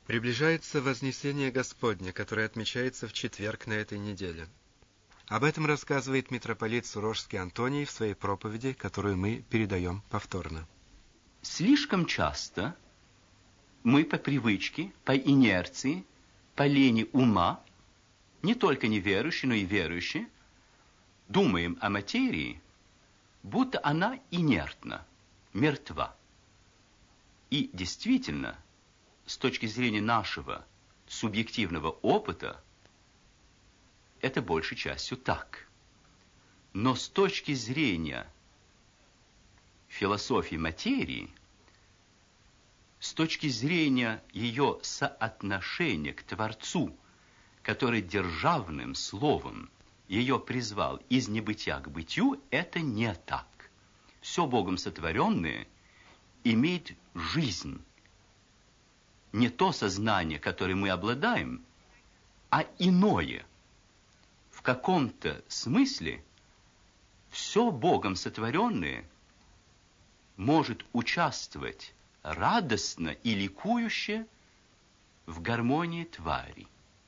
Приближается Вознесение Господне, которое отмечается в четверг на этой неделе. Об этом рассказывает митрополит Сурожский Антоний в своей проповеди, которую мы передаем повторно. Слишком часто мы по привычке, по инерции, по лени ума, не только неверующие, но и верующие, думаем о материи, будто она инертна, мертва. И действительно, с точки зрения нашего субъективного опыта, это большей частью так. Но с точки зрения философии материи, с точки зрения ее соотношения к Творцу, который державным словом ее призвал из небытия к бытию, это не так. Все Богом сотворенное имеет жизнь. Не то сознание, которое мы обладаем, а иное. В каком-то смысле все Богом сотворенное может участвовать радостно и ликующе в гармонии твари.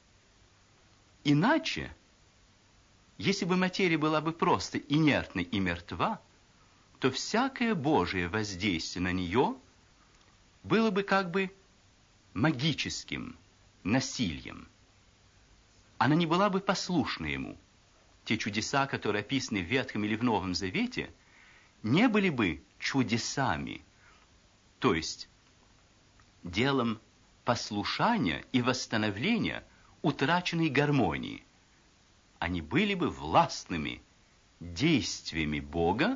Иначе, если бы материя была бы просто инертной и мертва, то всякое Божие воздействие на нее было бы как бы магическим насилием. Она не была бы послушна ему. Те чудеса, которые описаны в Ветхом или в Новом Завете, не были бы чудесами, то есть делом послушания и восстановления утраченной гармонии. Они были бы властными действиями Бога,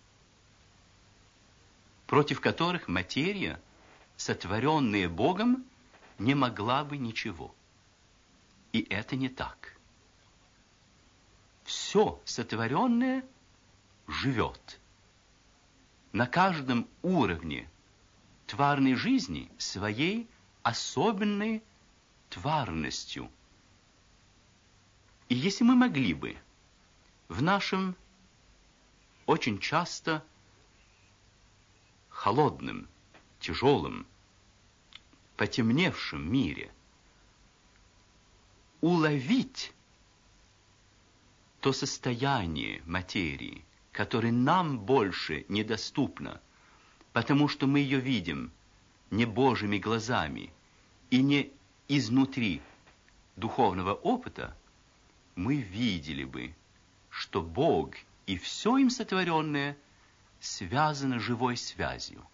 против которых материя, сотворенная Богом, не могла бы ничего. И это не так. Все сотворенное живет. На каждом уровне тварной жизни своей особенной тварностью. И если мы могли бы в нашем очень часто холодном, тяжелом, потемневшем мире уловить то состояние материи, которое нам больше недоступно, потому что мы ее видим не Божьими глазами и не изнутри духовного опыта, мы видели бы, что Бог и все им сотворенное связано живой связью.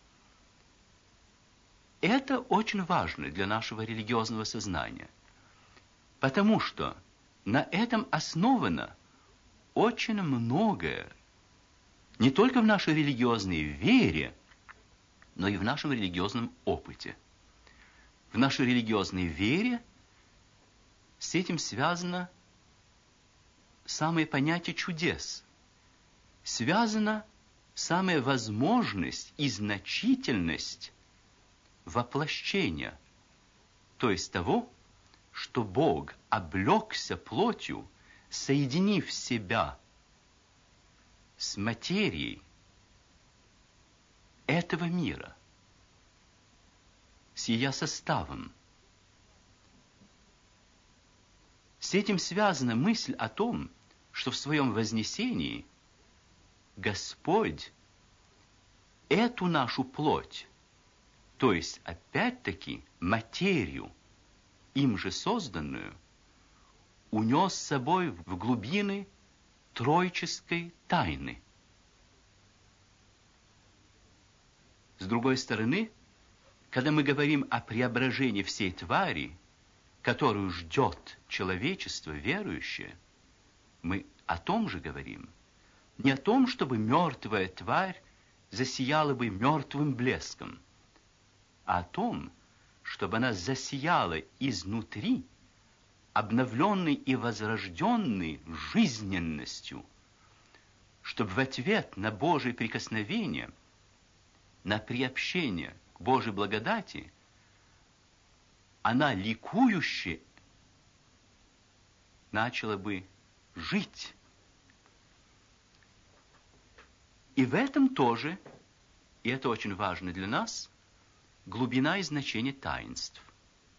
Это очень важно для нашего религиозного сознания, потому что на этом основано очень многое, не только в нашей религиозной вере, но и в нашем религиозном опыте. В нашей религиозной вере с этим связано самое понятие чудес, связана самая возможность и значительность воплощения, то есть того, что Бог облегся плотью, соединив себя с материей этого мира, с ее составом. С этим связана мысль о том, что в своем вознесении Господь эту нашу плоть, то есть опять-таки материю, им же созданную, унес с собой в глубины троической тайны. С другой стороны, когда мы говорим о преображении всей твари, которую ждет человечество верующее, мы о том же говорим. Не о том, чтобы мертвая тварь засияла бы мертвым блеском, а о том, чтобы она засияла изнутри, обновленной и возрожденной жизненностью, чтобы в ответ на Божие прикосновение, на приобщение к Божьей благодати, она ликующе начала бы жить. И в этом тоже, и это очень важно для нас, глубина и значение таинств.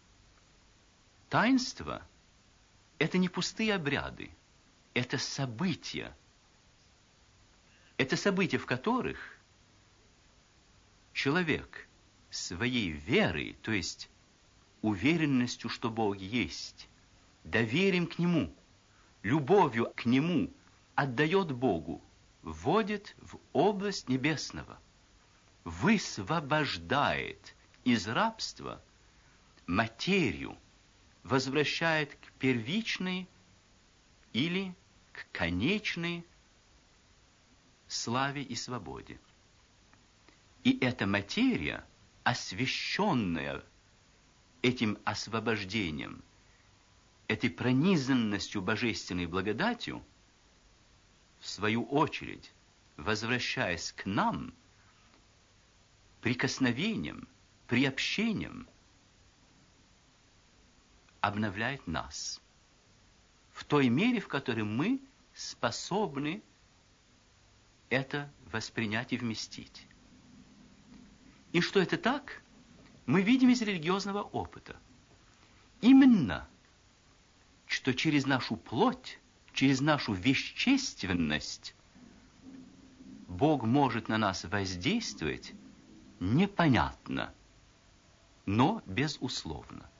Таинства – это не пустые обряды, это события. Это события, в которых человек своей верой, то есть уверенностью, что Бог есть, доверием к Нему, любовью к Нему отдает Богу, вводит в область небесного, высвобождает из рабства материю, возвращает к первичной или к конечной славе и свободе. И эта материя, освященная этим освобождением, этой пронизанностью божественной благодатью, в свою очередь, возвращаясь к нам, прикосновением, приобщением, обновляет нас в той мере, в которой мы способны это воспринять и вместить. И что это так, мы видим из религиозного опыта. Именно, что через нашу плоть, через нашу вещественность Бог может на нас воздействовать непонятно, но безусловно.